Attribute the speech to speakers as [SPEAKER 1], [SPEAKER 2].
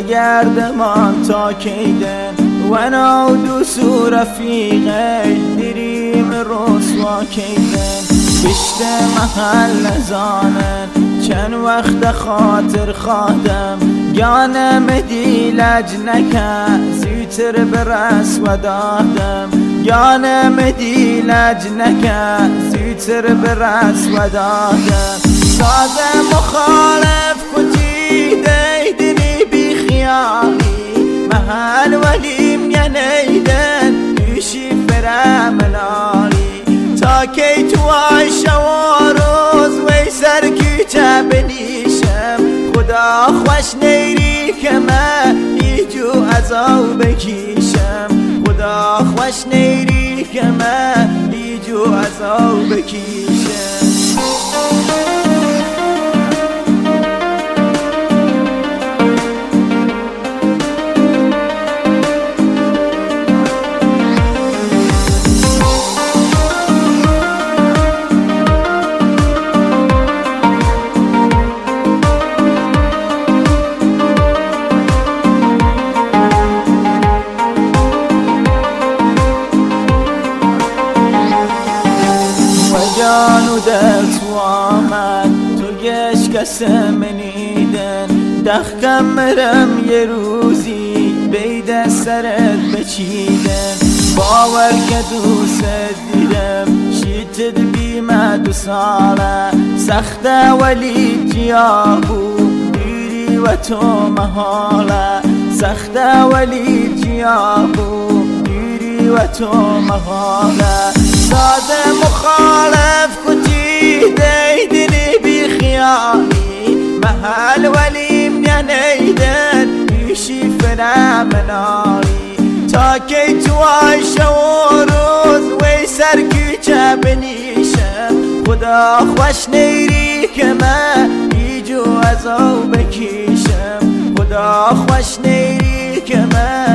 [SPEAKER 1] گردمان تا کیدن و نودوس و رفیقه دریم رسوا کیدن بشت محل زانن چند وقت خاطر خادم گانم دی لجنکه زیتر برس و دادم گانم دی لجنکه زیتر برس و دادم ساز مخالف کتی دیدنی بی خیالی محل ولیم یا نیدن بیشی فرمنالی تا کی تو عایشه و روز وی سرکیچه بنیشم خدا خوش نیری که من ایجو عذاب بکیشم خدا خوش نیری که من ایجو عذاب بکیشم جانو در تو آمد تو گش کسم منیدن دخکم مرم یه روزی بید سرت بچیدن باور که دوست دیدم شیتت بیمه 2 ساله سخته ولی جیابو دیری و تو محاله سخته ولی جیابو دیری و تو محاله ساز مخالف کتی دیدنی بی خیالی محل ولیم یا نیدن بیشی فرمنالی تا کی تو عایشه و روز وی سرکیچه بنیشم خدا خوش نیری که من ایجو عذاب بکیشم خدا خوش نیری که من